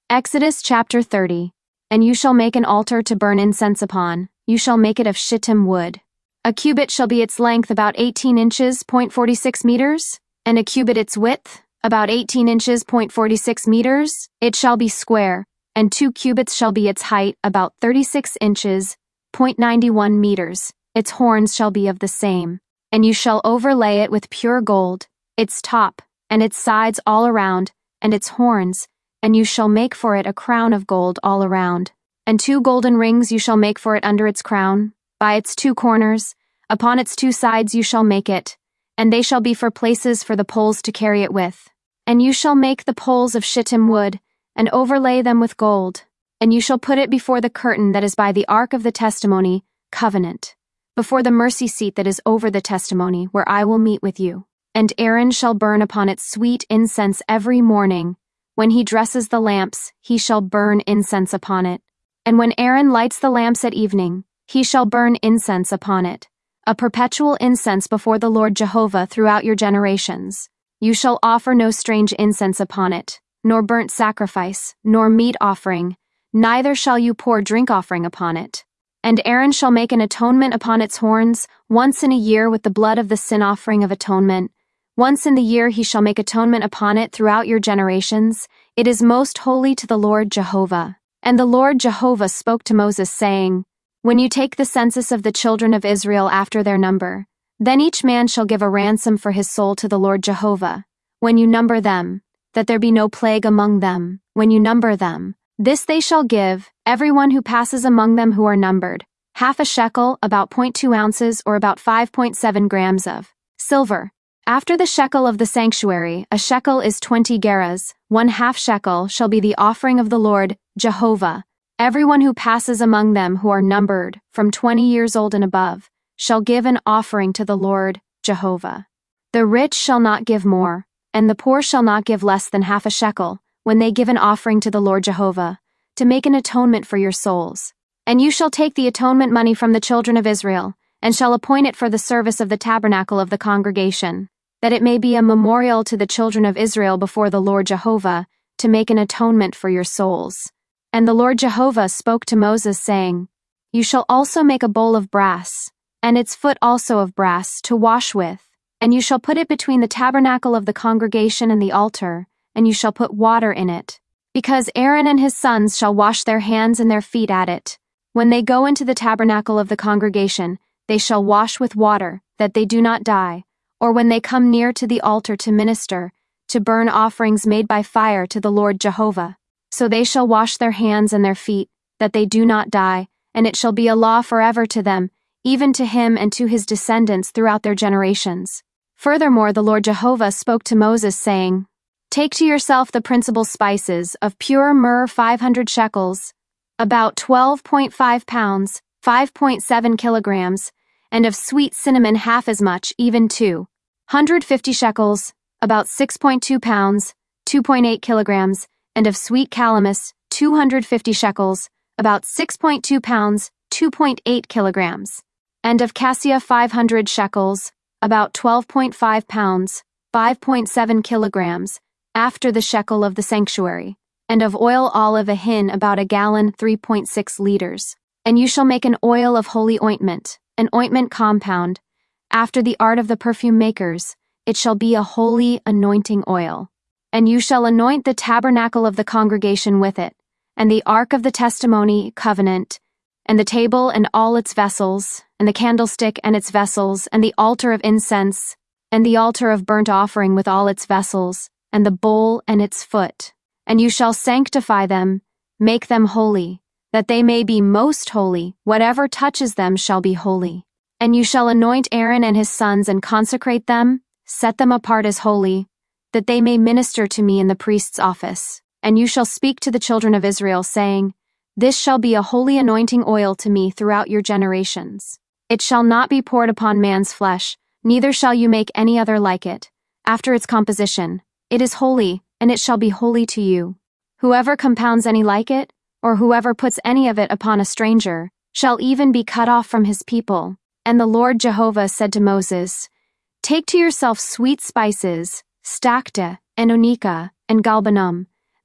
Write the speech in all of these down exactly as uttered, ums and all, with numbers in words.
Exodus chapter thirty. And you shall make an altar to burn incense upon. You shall make it of shittim wood. A cubit shall be its length, about eighteen inches, point four six meters, and a cubit its width, about eighteen inches, point four six meters. It shall be square, and two cubits shall be its height, about thirty-six inches, point nine one meters. Its horns shall be of the same. And you shall overlay it with pure gold, its top, and its sides all around, and its horns, and you shall make for it a crown of gold all around. And two golden rings you shall make for it under its crown, by its two corners, upon its two sides you shall make it, and they shall be for places for the poles to carry it with. And you shall make the poles of shittim wood, and overlay them with gold. And you shall put it before the curtain that is by the ark of the testimony, covenant, before the mercy seat that is over the testimony, where I will meet with you. And Aaron shall burn upon it sweet incense every morning. When he dresses the lamps, he shall burn incense upon it. And when Aaron lights the lamps at evening, he shall burn incense upon it, a perpetual incense before the Lord Jehovah throughout your generations. You shall offer no strange incense upon it, nor burnt sacrifice, nor meat offering, neither shall you pour drink offering upon it. And Aaron shall make an atonement upon its horns once in a year with the blood of the sin offering of atonement. Once in the year he shall make atonement upon it throughout your generations. It is most holy to the Lord Jehovah. And the Lord Jehovah spoke to Moses, saying, When you take the census of the children of Israel after their number, then each man shall give a ransom for his soul to the Lord Jehovah. When you number them, that there be no plague among them, when you number them, this they shall give, every one who passes among them who are numbered, half a shekel, about point two ounces, or about five point seven grams of silver. After the shekel of the sanctuary, a shekel is twenty gerahs, one half shekel shall be the offering of the Lord Jehovah. Everyone who passes among them who are numbered, from twenty years old and above, shall give an offering to the Lord Jehovah. The rich shall not give more, and the poor shall not give less than half a shekel, when they give an offering to the Lord Jehovah, to make an atonement for your souls. And you shall take the atonement money from the children of Israel, and shall appoint it for the service of the tabernacle of the congregation, that it may be a memorial to the children of Israel before the Lord Jehovah, to make an atonement for your souls. And the Lord Jehovah spoke to Moses, saying, You shall also make a bowl of brass, and its foot also of brass, to wash with, and you shall put it between the tabernacle of the congregation and the altar, and you shall put water in it, because Aaron and his sons shall wash their hands and their feet at it. When they go into the tabernacle of the congregation, they shall wash with water, that they do not die, or when they come near to the altar to minister, to burn offerings made by fire to the Lord Jehovah. So they shall wash their hands and their feet, that they do not die, and it shall be a law forever to them, even to him and to his descendants throughout their generations. Furthermore, the Lord Jehovah spoke to Moses, saying, Take to yourself the principal spices, of pure myrrh five hundred shekels, about twelve point five pounds, five point seven kilograms, and of sweet cinnamon half as much, even two hundred fifty shekels, about six point two pounds, two point eight kilograms, and of sweet calamus, two hundred fifty shekels, about six point two pounds, two point eight kilograms, and of cassia five hundred shekels, about twelve point five pounds, five point seven kilograms, after the shekel of the sanctuary, and of oil olive a hin about a gallon, three point six liters. And you shall make an oil of holy ointment, an ointment compound, after the art of the perfume makers. It shall be a holy anointing oil. And you shall anoint the tabernacle of the congregation with it, and the ark of the testimony, covenant, and the table and all its vessels, and the candlestick and its vessels, and the altar of incense, and the altar of burnt offering with all its vessels, and the bowl and its foot. And you shall sanctify them, make them holy, that they may be most holy. Whatever touches them shall be holy. And you shall anoint Aaron and his sons and consecrate them, set them apart as holy, that they may minister to me in the priest's office. And you shall speak to the children of Israel, saying, This shall be a holy anointing oil to me throughout your generations. It shall not be poured upon man's flesh, neither shall you make any other like it. After its composition, it is holy, and it shall be holy to you. Whoever compounds any like it, or whoever puts any of it upon a stranger, shall even be cut off from his people. And the Lord Jehovah said to Moses, Take to yourself sweet spices, stacte, and onycha, and galbanum,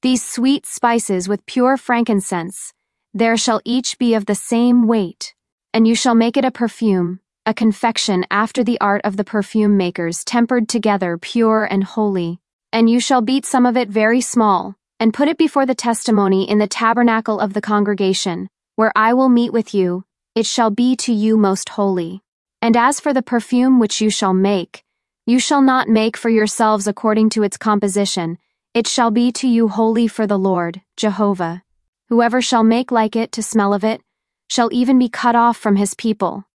These sweet spices with pure frankincense, there shall each be of the same weight, and you shall make it a perfume, a confection after the art of the perfume makers, tempered together, pure and holy. And you shall beat some of it very small, and put it before the testimony in the tabernacle of the congregation, where I will meet with you. It shall be to you most holy. And as for the perfume which you shall make, you shall not make for yourselves according to its composition. It shall be to you holy for the Lord, Jehovah. Whoever shall make like it to smell of it, shall even be cut off from his people.